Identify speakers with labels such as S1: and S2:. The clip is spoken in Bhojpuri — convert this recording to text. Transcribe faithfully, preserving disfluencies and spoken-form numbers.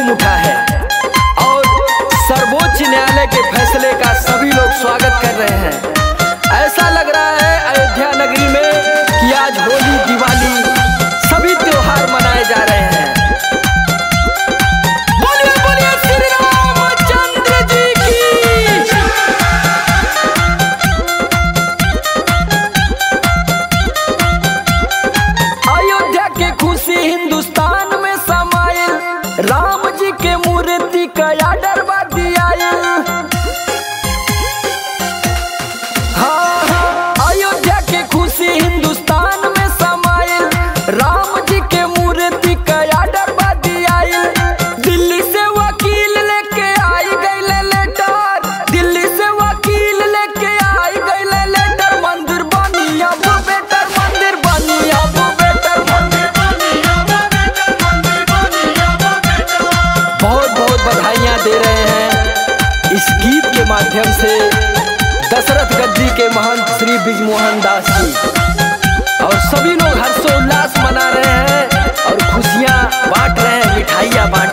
S1: झूम उठा है और सर्वोच्च न्यायालय के फैसले का सभी लोग स्वागत कर रहे हैं। ऐसा लग रहा है अयोध्या नगरी में कि आज होली, दिवाली सभी त्योहार मनाए जा रहे हैं। बोलिए बोलिए श्री रामचंद्र जी की। अयोध्या के खुशी हिंदुस्तान में समाइल, राम जी के मूर्ति का आर्डर बा दियाइल। हाँ हाँ, अयोध्या के खुशी हिंदुस्तान में समाइल, राम जी के मूर्ति का आर्डर बा दियाइल। दिल्ली से वकील लेके आई गईले लेटर, दिल्ली से वकील लेके आई गईले लेटर। मंदिर बनी अब बेटर, मंदिर बनी अब बेटर, मंदिर बनी अब बेटर, मंदिर बनी अब बेटर। बहुत बहुत बधाइयाँ दे रहे हैं इस गीत के माध्यम से दशरथ गद्दी के महंत श्री बिजमोहन दास जी, और सभी लोग हर्षोल्लास मना रहे हैं और खुशियाँ बांट रहे हैं, मिठाइयाँ बांट